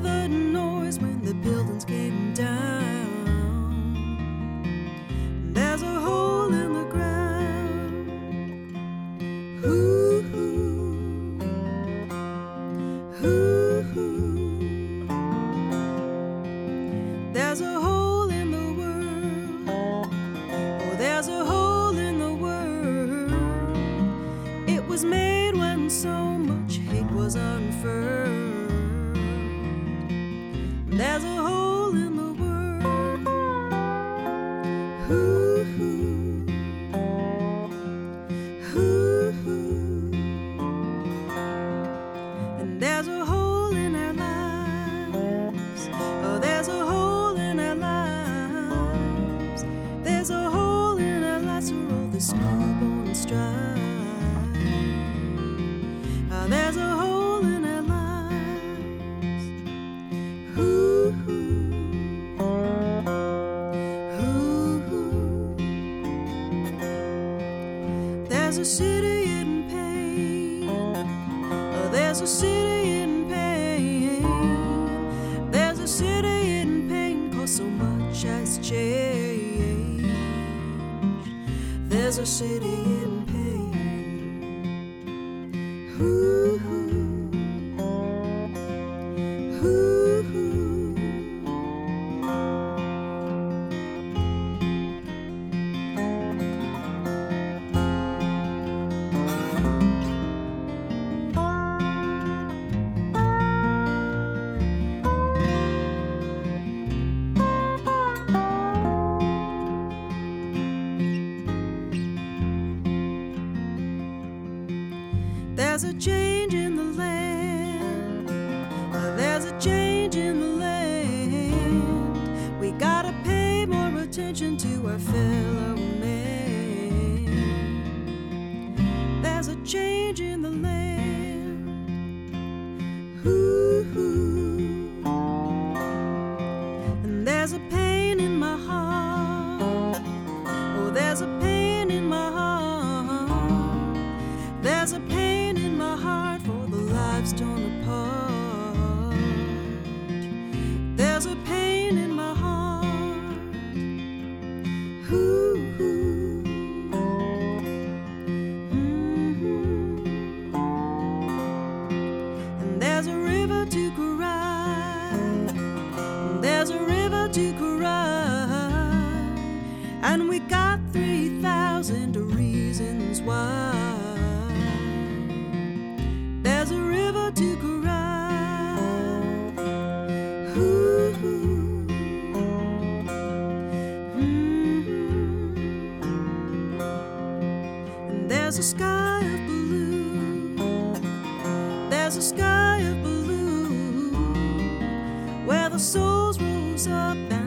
the noise when the buildings came down. There's a hole in the ground. Ooh, ooh, ooh. There's a hole in the world. Oh, there's a hole in the world. It was made when so much hate was unfurled. There's a hole in the world. Ooh, ooh, ooh. And there's a hole in our lives. Oh, there's a hole in our lives. There's a hole in our lives where all this newborn strife. There's a hole in our lives. Ooh, ooh, ooh. There's a city in pain. Oh, there's a city in pain. There's a city in pain, 'cause so much has changed. There's a city in pain. Ooh, ooh, ooh. There's a change in the land. There's a change in the land. We gotta pay more attention to our fellow man. There's a change in the land. Ooh, ooh. And there's a pain in my heart. Oh, there's a pain in my heart. There's a pain in my heart for the lives torn apart. There's a pain in my heart. Ooh, ooh. Mm-hmm. And there's a river to cry. And there's a river to cry. And we got 3,000 reasons why. There's a river to cry. Ooh, mm-hmm. And there's a sky of blue. There's a sky of blue where the souls rose up and